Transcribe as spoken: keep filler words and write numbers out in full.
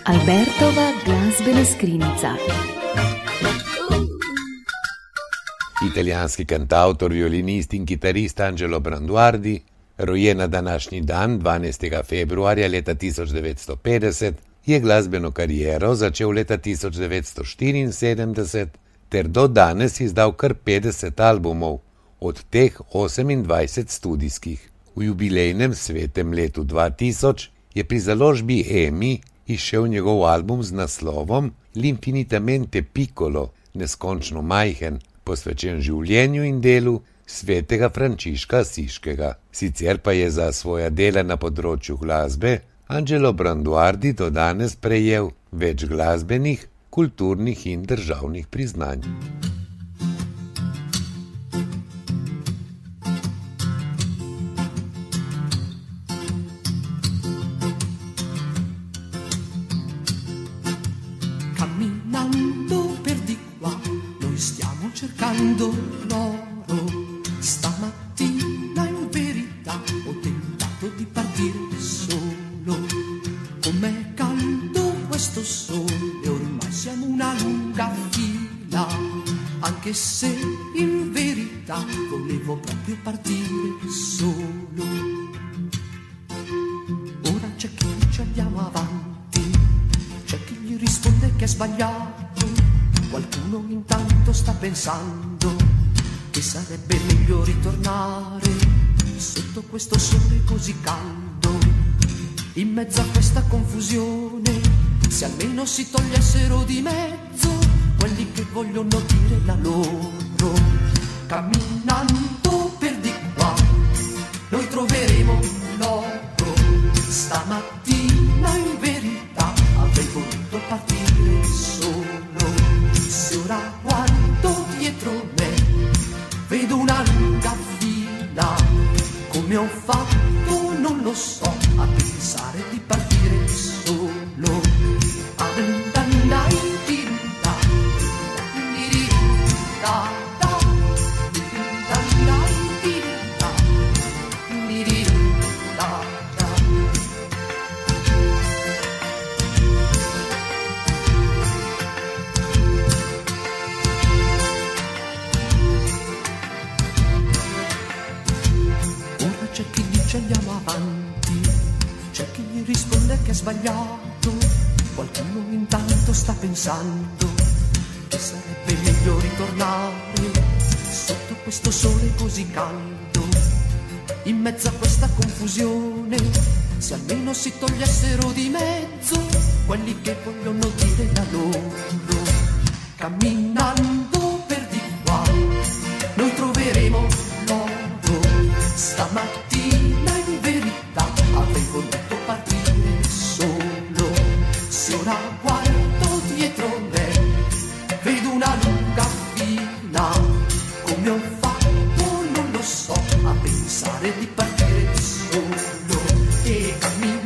Albertova glazbena skrinjica. Italijanski kantautor, violinist in kitarist Angelo Branduardi, rojen na današnji dan, dvanajstega februarja leta tisoč devetsto petdeset, je glasbeno kariero začel leta tisoč devetsto štiriinsedemdeset ter do danes izdal kar petdeset albumov, od teh osemindvajset studijskih. V jubilejnem svetem letu dva tisoč je pri založbi EMI izšel njegov album z naslovom L'Infinitamente Piccolo, neskončno majhen, posvečen življenju in delu svetega Frančiška Asiškega. Sicer pa je za svoja dela na področju glasbe Angelo Branduardi do danes prejel več glasbenih, kulturnih in državnih priznanj. Camminando per di qua, noi stiamo cercando l'oro. Stamattina in verità ho tentato di partire solo. Com'è caldo questo sole, ormai siamo una lunga fila. Anche se in verità volevo proprio partire solo. Ora c'è chi dice andiamo avanti, c'è chi gli risponde che è sbagliato. Qualcuno intanto sta pensando che sarebbe meglio ritornare sotto questo sole così caldo. In mezzo a questa confusione, se almeno si togliessero di mezzo quelli che vogliono dire la loro. Camminando per di qua, noi troveremo l'oro. Stamattina in verità avrei voluto partire solo. Se ora guardo dietro me, vedo una lunga fila. Come ho fatto non lo so a pensare di partire solo. Andandai tirita, tirita, andandai tirita, tirita. Ora c'è chi dice andiamo avanti, c'è chi gli risponde che è sbagliato. Qualcuno intanto sta pensando che sarebbe meglio ritornare sotto questo sole così caldo. In mezzo a questa confusione, se almeno si togliessero di mezzo quelli che vogliono dire la loro. Camminando per di qua, noi troveremo l'oro. Stamattina in verità avrei voluto partire solo. Se ora guardo dietro me, vedo una lunga fila. Come ho fatto non lo so a pensare di partire solo. E cammino